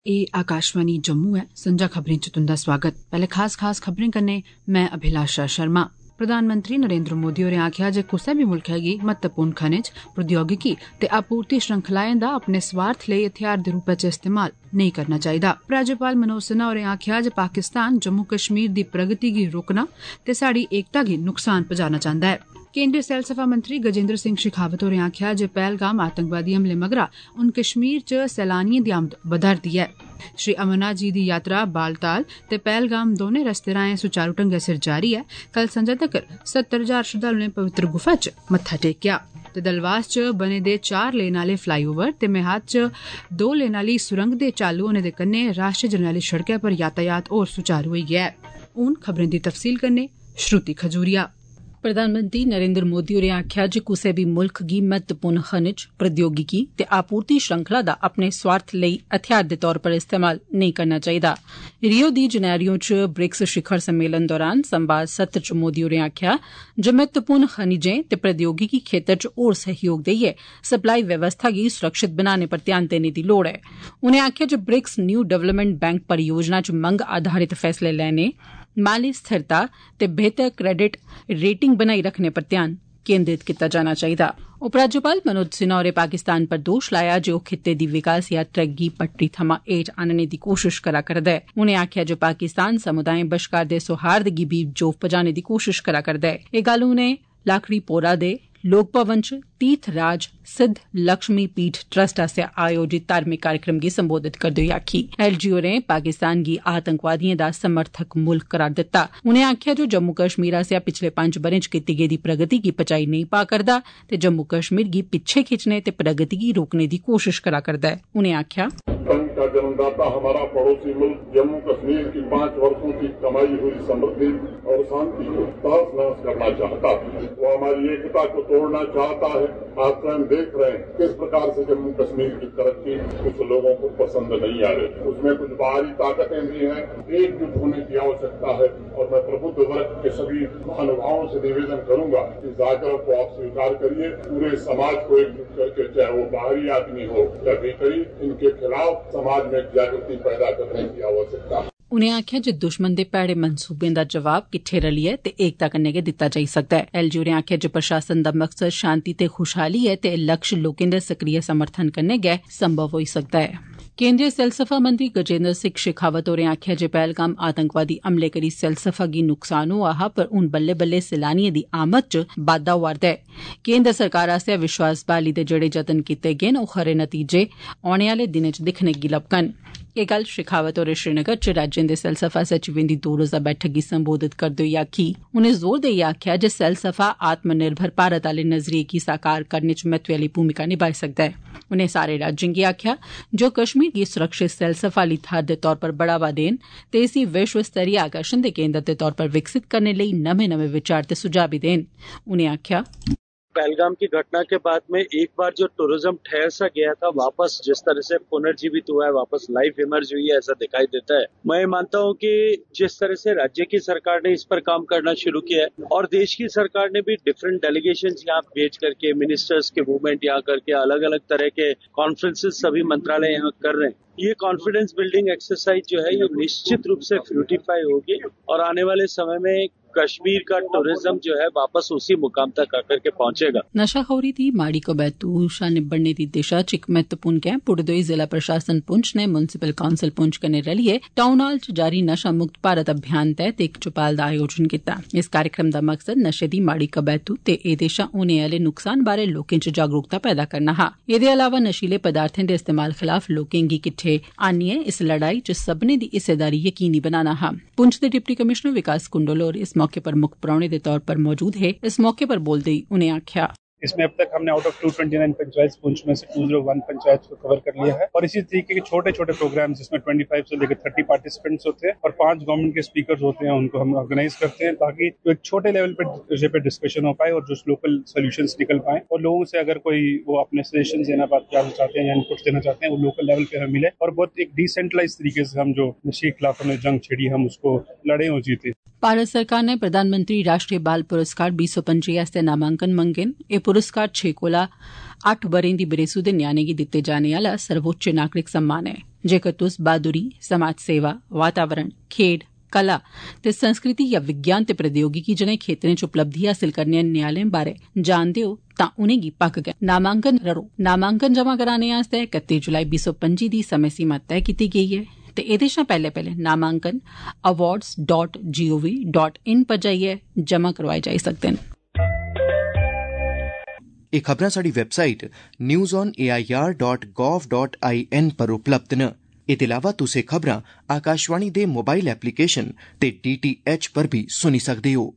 एह् आकाशवाणी जम्मू ऐ। संजा खबरें च तुंदा स्वागत। पैहले खास खबरें कन्नै मैं अभिलाषा शर्मा। प्रधानमंत्री नरेंद्र मोदी होरें आखेआ जे कुसै बी मुल्खै गी महत्वपूर्ण खनिज, प्रौद्योगिकी ते आपूर्ति श्रृंखलाएं दा अपने स्वार्थ लेई हथियार दे रूपै च इस्तेमाल नेईं करना चाहिदा। राज्यपाल मनोज सिन्हा होरें आखेआ जे पाकिस्तान जम्मू कश्मीर दी प्रगति गी रोकना ते साड़ी एकता गी नुकसान पजाना चांहदा ऐ। केंद्रीय सैलसफा मंत्री गजेंद्र सिंह शेखावत होरें आखेआ जे पहलगाम आतंकवादी हमले मगरा हुन कश्मीर च सैलानियें दी आमद बधा'रदी ऐ। श्री अमरनाथ जी दी यात्रा बालटाल ते पहलगाम दौनें रस्ते राएं सुचारू ढंगै सिर जारी ऐ। कल संझा तक्कर 70,000 श्रद्धालुएं पवित्र गुफा च मत्था टेकेआ ते दलवास च बने दे 4 लेन आले फ्लाईओवर ते मेहात च 2 लेन आली सुरंग दे चालू होने दे कन्नै राष्ट्रीय जरनैली सड़कै पर यातायात होर सुचारू होई गेआ ऐ। हुन खबरें दी तफसील कन्नै श्रुति खजूरिया। प्रधानमंत्री नरेंद्र मोदी होरें आखेआ जे कुसै बी मुल्ख गी महत्वपूर्ण खनिज, प्रौद्योगिकी ते आपूर्ति श्रृंखला दा अपने स्वार्थ लेई हथियार दे तौर पर इस्तेमाल नेईं करना चाहिदा। रियो दी जनेरियो च ब्रिक्स शिखर सम्मेलन दौरान संवाद सत्र च मोदी होरें आखेआ जे महत्वपूर्ण खनिजें ते प्रौद्योगिकी खेतर च होर सहयोग देइयै सप्लाई व्यवस्था गी सुरक्षित बनाने पर ध्यान देने दी लोड़ ऐ। उनें आखेआ जे ब्रिक्स न्यू डेवलपमेंट बैंक परियोजना च मंग आधारित फैसले लैने, माली स्थिरता ते बेहतर क्रेडिट रेटिंग बनाई रखने पर ध्यान केंद्रित कीता जाना चाहिदा। उपराज्यपाल मनोज सिन्हा होरें पाकिस्तान पर दोष लाया जे ओह् खित्ते दी विकास यात्रा गी पटड़ी थमां हेठ आनने दी कोशिश करा करदा ऐ। उनें आखेआ जे पाकिस्तान समुदायें बश्कार दे सौहार्द गी बी जोफ पजाने दी कोशिश करा करदा ऐ। एह् गल्ल उनें लाखड़ी पोरा दे लोक भवन च तीर्थ राज सिद्ध लक्ष्मी पीठ ट्रस्ट आसेआ आयोजित धार्मिक कार्यक्रम गी संबोधित करदे होई आखी। एलजी होरें पाकिस्तान गी आतंकवादिएं दा समर्थक मुल्ख करार दित्ता। उनें आखेआ जे जम्मू कश्मीर आसेआ पिछले 5 ब'रें च कीती गेदी प्रगति गी पचाई नेईं पा करदा ते जम्मू कश्मीर गी पिच्छे खिच्चने ते प्रगति गी रोकने दी कोशिश करा करदा है। उनें आखेआ का जन्मदाता हमारा पड़ोसी मुल्क जम्मू कश्मीर की 5 वर्षों की कमाई हुई समृद्धि और शांति को तहस नहस करना चाहता है। वो हमारी एकता को तोड़ना चाहता है। आप स्वयं देख रहे हैं किस प्रकार से जम्मू कश्मीर की तरक्की कुछ लोगों को पसंद नहीं आ रही। उसमें कुछ बाहरी ताकतें भी हैं। एकजुट होने की आवश्यकता है और मैं प्रबुद्ध वर्ग के सभी महानुभावों से निवेदन करूंगा कि जागरण को आप स्वीकार करिए। पूरे समाज को एकजुट करके, चाहे वो बाहरी आदमी हो या भीतरी, इनके खिलाफ समाज में जागृति पैदा करने की आवश्यकता है। उनें आखेआ जे दुश्मन दे भैड़े मंसूबें दा जवाब किट्ठे रलियै ते एकता कन्नै गै दित्ता जाई सकदा ऐ। एलजी होरें आखेआ जे प्रशासन दा मकसद शांति ते खुशहाली ऐ ते लक्ष्य लोकें दे सक्रिय समर्थन कन्नै गै संभव होई सकदा ऐ। केंद्रीय सैलसफा मंत्री गजेंद्र सिंह शेखावत होरें आखेआ जे पहलगाम आतंकवादी हमले करी सैलसफा गी नुकसान होआ हा, पर हुन बल्ले बल्ले सैलानियें दी आमद च बाद्दा होआ'रदा ऐ। केंद्र सरकार आसेआ विश्वास बहाली दे जेड़े जतन कीते गे न, ओह् खरे नतीजे औने आह्ले दिनें च दिक्खने गी लब्भङन। एह् गल्ल शेखावत होरें श्रीनगर च राज्यें दे सैलसफा सचिवें दी 2 रोज़ा बैठक गी संबोधित करदे होई आखी। उनें जोर देइयै आखेआ जे सैलसफा आत्मनिर्भर भारत आह्ले नजरिये गी साकार करने च महत्वै आह्ली भूमिका निभाई सकदा ऐ। उनें सारे राज्यें गी आखेआ जे ओह् कश्मीर गी सुरक्षित सैलसफा आह्ली थाह्र दे तौर पर बढ़ावा देन ते इसी विश्व स्तरीय आकर्षण दे केंद्र दे तौर पर विकसित करने लेई नमें विचार ते सुझाव भी देन। उनें आखेआ पहलगाम की घटना के बाद में एक बार जो टूरिज्म ठहर सा गया था, वापस जिस तरह से पुनर्जीवित हुआ है, वापस लाइफ इमर्ज हुई है, ऐसा दिखाई देता है। मैं मानता हूं कि जिस तरह से राज्य की सरकार ने इस पर काम करना शुरू किया है और देश की सरकार ने भी डिफरेंट डेलीगेशन यहाँ भेज करके, मिनिस्टर्स के मूवमेंट यहाँ करके, अलग अलग तरह के कॉन्फ्रेंसेस सभी मंत्रालय यहाँ कर रहे हैं। ये कॉन्फिडेंस बिल्डिंग एक्सरसाइज जो है, ये निश्चित रूप से फ्रूटिफाई होगी और आने वाले समय में कश्मीर का टूरिज्म जो है वापस उसी मुकाम तक आकर के पहुंचेगा। नशाखोरी दी माड़ी कबैतू शा निबड़ने दी दिशा च इक महत्वपूर्ण कैंप पुडदोई जिला प्रशासन पुंछ ने म्युनिसिपल काउंसिल पुंछ कन्नै रलियै टाउन हाल च जारी नशा मुक्त भारत अभियान तैह्त इक चौपाल दा आयोजन कीता। इस कार्यक्रम दा मकसद नशे दी माड़ी कबैतू ते एह्दे शा होने आह्ले नुकसान बारै लोकें च जागरूकता पैदा करना हा। एह्दे अलावा नशीले पदार्थें दे इस्तेमाल खलाफ लोकें गी किट्ठे आनियै इस लड़ाई च सब्भनें दी हिस्सेदारी यकीनी बनाना हा। पुंछ दे डिप्टी कमिशनर विकास कुंडल होर इस मौके पर मुक्ख परौहने दे तौर पर मौजूद हे। इस मौके पर बोलदे ही उनें आखेआ इसमें अब तक हमने आउट ऑफ 229 पंचायत पुंछ में से 201 पंचायत को कवर कर लिया है और इसी तरीके के छोटे छोटे प्रोग्राम जिसमें 25 से लेकर 30 पार्टिसिपेंट्स होते हैं और 5 गवर्नमेंट के स्पीकर्स होते हैं, उनको हम ऑर्गेनाइज करते हैं ताकि एक छोटे लेवल पे डिस्कशन हो पाए और जो लोकल सोल्यूशंस निकल पाए और लोगों से अगर कोई वो अपने सजेशन देना चाहते हैं या इनपुट्स देना चाहते हैं वो लोकल लेवल पे हमें मिले और बहुत एक डिसेंट्रलाइज तरीके से हम जो नशे के खिलाफ हमने जंग छेड़ी हम उसको लड़े और जीते। भारत सरकार ने प्रधानमंत्री राष्ट्रीय बाल पुरस्कार 2025 आस्तै नामांकन मंगे न। एह् पुरस्कार 6 कोला 8 ब'रें दी बरेसू दे न्याणे गी दित्ते जाने आला सर्वोच्च नागरिक सम्मान ऐ। जेकर तुस बहादुरी, समाज सेवा, वातावरण, खेड, कला ते संस्कृति या विज्ञान ते प्रौद्योगिकी जनेह खेत्तरें च उपलब्धि हासिल करने न्यायालयें बारै जानदे हो तां उनेंगी पक्क गै नामांकन करो। नामांकन जमा कराने आस्तै 31 जुलाई 2025 दी समय सीमा तय कीती गेई ऐ ते एह्दे शा पैह्ले नामांकन awards.gov.in पर जाइयै जमा करवाए जाई सकदे न। एह् खबरां साडी वैबसाइट newsonair.gov.in पर उपलब्ध न। एह्दे अलावा तुस एह् खबरां आकाशवाणी दे मोबाइल एप्लीकेशन ते DTH पर भी सुनी सकदे हो।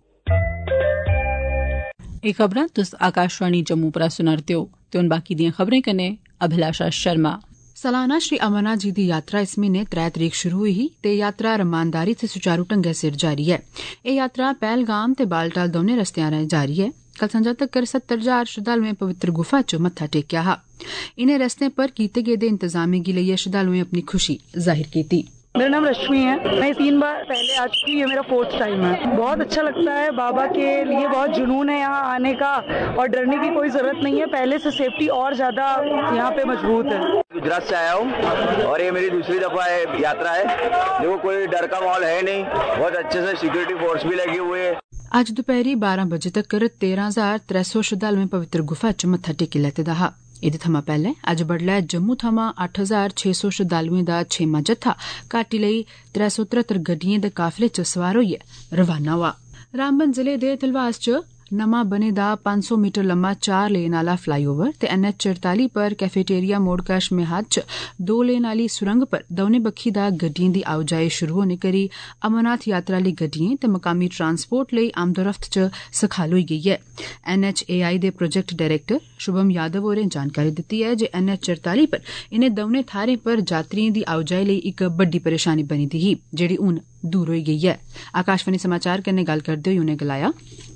एह् खबरां तुस आकाशवाणी जम्मू पर सुना'रदे हो ते हुन बाकी दियां खबरें कन्नै अभिलाषा शर्मा। सालाना श्री अमरनाथ जी दी यात्रा इस म्हीने 3 तरीक शुरू होई ही ते यात्रा रमानदारी ते सुचारू ढंगै सिर जारी ऐ। एह् यात्रा पहलगाम ते बालटाल दौनें रस्तेयां राहें जारी ऐ। कल संझा तक्कर 70,000 श्रद्धालुएं पवित्र गुफा च मत्था टेकेआ हा। इनें रस्तें पर कीते गेदे इंतजामें गी लेइयै श्रद्धालुएं अपनी खुशी जाहिर कीती। मेरा नाम रश्मि है, मैं 3 बार पहले आ चुकी हूँ, ये मेरा 4th टाइम है। बहुत अच्छा लगता है, बाबा के लिए बहुत जुनून है यहाँ आने का और डरने की कोई जरूरत नहीं है। पहले से सेफ्टी और ज्यादा यहाँ पे मजबूत है। गुजरात से आया हूँ और ये मेरी दूसरी दफा यात्रा है। देखो कोई डर का माहौल है नहीं, बहुत अच्छे से सिक्योरिटी फोर्स भी लगी हुई है। अज्ज दोपहरी 12 बजे तक्कर 13,300 श्रद्धालुएं पवित्र गुफा च मत्था टेकी लैते दा हा। एह्दे थमां पैह्ले अज्ज बडलै जम्मू थमां 8,600 श्रद्धालुएं दा 6मां जत्था घाटी लेई 373 गड्डिएं दे काफले च सवार होइयै रवाना होआ। रामबन जिले दे तिलवास च नमां बने दा 500 मीटर लम्मा 4 लेन आला फ्लाईओवर ते NH 44 पर कैफेटेरिया मोड़ कश मेहाद च 2 लेन आली सुरंग पर दौनें बक्खी दा गड्डिएं दी आओजाई शुरू होने करी अमरनाथ यात्रा लेई गड्डिएं ते मकामी ट्रांसपोर्ट लेई आमदोरफ्त च सखाल होई गेई ऐ। NHAI दे प्रोजेक्ट डायरेक्टर शुभम यादव होरें जानकारी दित्ती ऐ जे NH 44 पर इनें दौनें थाह्रें पर यात्रिएं दी आओजाई लेई इक बड्डी परेशानी बनी दी ही, जेह्ड़ी हून दूर होई गेई है। आकाशवाणी समाचार कन्नै गल्ल करदे होई उनें गलाया,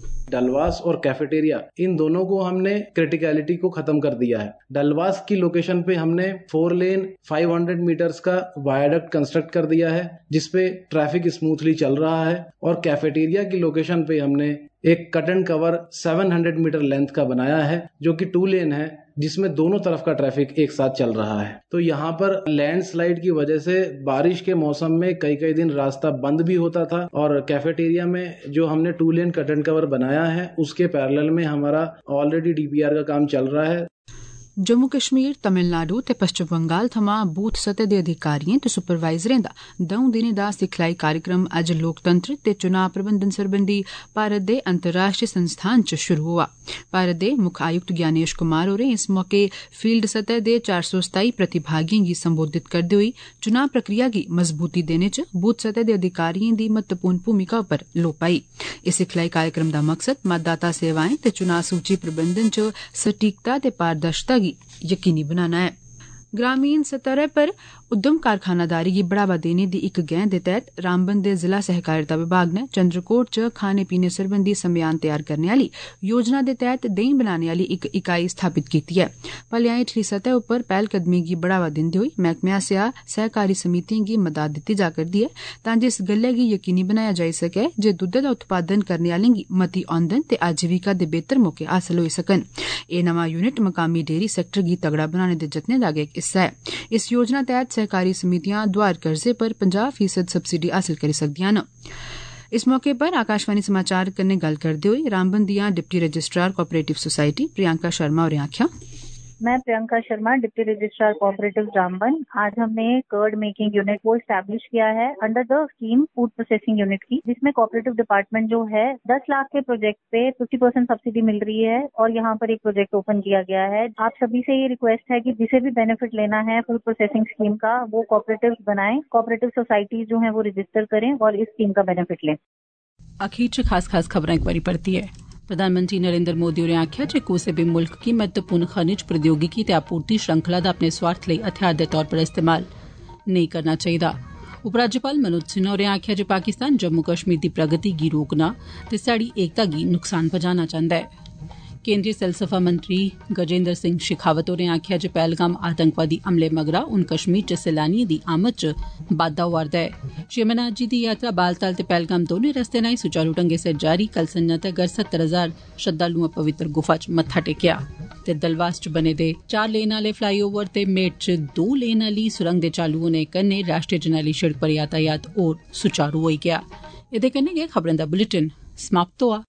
डलवास और कैफेटेरिया इन दोनों को हमने क्रिटिकलिटी को खत्म कर दिया है। डलवास की लोकेशन पे हमने 4 लेन 500 मीटर्स का वायाडक्ट कंस्ट्रक्ट कर दिया है, जिसपे ट्रैफिक स्मूथली चल रहा है। और कैफेटेरिया की लोकेशन पे हमने एक cut and cover 700 metre length का बनाया है, जो कि 2 लेन है, जिसमें दोनों तरफ का ट्रैफिक एक साथ चल रहा है। तो यहाँ पर लैंडस्लाइड की वजह से बारिश के मौसम में कई दिन रास्ता बंद भी होता था और कैफेटेरिया में जो हमने 2 लेन कट एंड कवर बनाया है उसके पैरेलल में हमारा ऑलरेडी DPR का काम चल रहा है। जम्मू कश्मीर, तमिलनाडु ते पश्चिम बंगाल थमां बूथ सतह दे अधिकारिएं ते सुपरवाइजरें दा 2 दिनें दा सिखलाई कार्यक्रम अज्ज लोकतंत्र ते चुनाव प्रबंधन सरबंधी भारत दे अंतर्राष्ट्रीय संस्थान च शुरू होआ। भारत दे मुक्ख आयुक्त ज्ञानेश कुमार होरें इस मौके फील्ड सतह दे 427 प्रतिभागिएं गी संबोधित करदे होई चुनाव प्रक्रिया गी मजबूती देने च बूथ सतह दे अधिकारिएं दी महत्वपूर्ण भूमिका उप्पर लोऽ पाई। इस सिखलाई कार्यक्रम दा मकसद मतदाता सेवाएं ते चुनाव सूची प्रबंधन च सटीकता ते पारदर्शिता गी यकीनी बनाना है। ग्रामीण सतह पर उद्यम कारखानादारी गी बढ़ावा देने दी इक गैंह दे तैह्त रामबन दे जिला सहकारिता विभाग ने चंद्रकोट च खाने पीने सरबंधी सम्यान तैयार करने आली योजना दे तैह्त देहीं बनाने आली इक इकाई स्थापित कीती है। भलेआं हेठली सतह उप्पर पैह्लकदमी गी बढ़ावा दिंदे होई मैह्कमे आसेआ सहकारी समितिएं गी मदद दित्ती जा करदी है तां जे इस गल्लै गी यकीनी बनाया जाई सकै जे दुद्धै दा उत्पादन करने आलें गी मती औंदन ते आजीविका दे बेहतर मौके हासल होई सकन। एह् नमां यूनिट मकामी डेयरी सैक्टर गी तगड़ा बनाने दे जतनें दा गै हिस्सा है। इस योजना तैह्त सहकारी समितियां दोआर कर्जे पर 50% सब्सिडी हासिल करी सकदियां न। इस मौके पर आकाशवाणी समाचार कन्नै गल्ल करदे होई रामबन दियां deputy registrar cooperative society Priyanka Sharma होरें आखेआ, मैं Priyanka Sharma, deputy registrar cooperative Ramban. आज हमने कर्ड मेकिंग यूनिट को एस्टैब्लिश किया है under the scheme food processing unit की, जिसमें कोऑपरेटिव डिपार्टमेंट जो है 10 लाख के प्रोजेक्ट पे 50% सब्सिडी मिल रही है और यहाँ पर एक प्रोजेक्ट ओपन किया गया है। आप सभी से ये रिक्वेस्ट है कि जिसे भी बेनिफिट लेना है फूड प्रोसेसिंग स्कीम का वो कोऑपरेटिव बनाएं, कोऑपरेटिव सोसाइटी जो है वो रजिस्टर करें और इस स्कीम का बेनिफिट लें। आखिर च खास खबरां एक बारी परती है। प्रधानमंत्री नरेंद्र मोदी होरें आखेआ जे कुसै बी मुल्ख गी महत्वपूर्ण खनिज प्रौद्योगिकी ते आपूर्ति श्रृंखला दा अपने स्वार्थ लेई हथियार दे तौर पर इस्तेमाल नेईं करना चाहिदा। उपराज्यपाल मनोज सिन्हा होरें आखेआ जे पाकिस्तान जम्मू कश्मीर दी प्रगति गी रोकना ते साड़ी एकता गी नुकसान पजाना चांहदा है। केंद्रीय सैलसफा मंत्री गजेंद्र सिंह शेखावत होरें आखेआ जे पहलगाम आतंकवादी हमले मगरा हून कश्मीर च सैलानिएं दी आमद च बाद्दा होआ'रदा ऐ। श्री अमरनाथ जी दी यात्रा बालताल ते पहलगाम दोने रस्ते राएं सुचारू ढंगै सिर जारी। कल संझा तगर 70,000 श्रद्धालुएं पवित्र गुफा च मत्था टेकेआ। ते दलवास च बने दे 4 लेन आले फ्लाईओवर ते मेट च 2 लेन आली सुरंग दे चालू होने कन्नै राष्ट्रीय जरनैली शिड़क पर यातायात होर सुचारू होई गेआ। एदे कन्नै गै खबरें दा बुलेटिन समाप्त होआ।